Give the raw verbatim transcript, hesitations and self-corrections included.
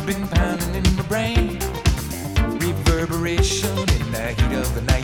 been pounding in my brain. Reverberation in the heat of the night.